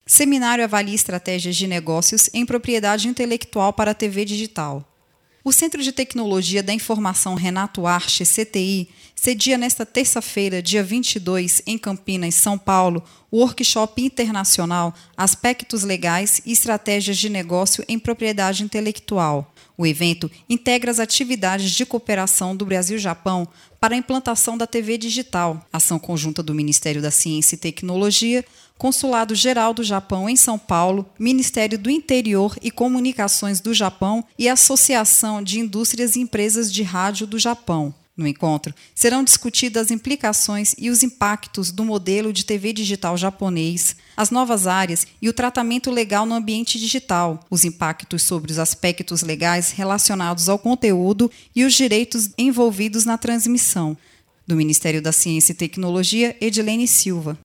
Seminário avalia estratégias de negócios em propriedade intelectual para a TV digital. O Centro de Tecnologia da Informação Renato Arche, CTI, cedia nesta terça-feira, dia 22, em Campinas, São Paulo, o workshop internacional Aspectos Legais e Estratégias de Negócio em Propriedade Intelectual. O evento integra as atividades de cooperação do Brasil-Japão para a implantação da TV digital, ação conjunta do Ministério da Ciência e Tecnologia, Consulado Geral do Japão em São Paulo, Ministério do Interior e Comunicações do Japão e Associação de Indústrias e Empresas de Rádio do Japão. No encontro, serão discutidas as implicações e os impactos do modelo de TV digital japonês, as novas áreas e o tratamento legal no ambiente digital, os impactos sobre os aspectos legais relacionados ao conteúdo e os direitos envolvidos na transmissão. Do Ministério da Ciência e Tecnologia, Edilene Silva.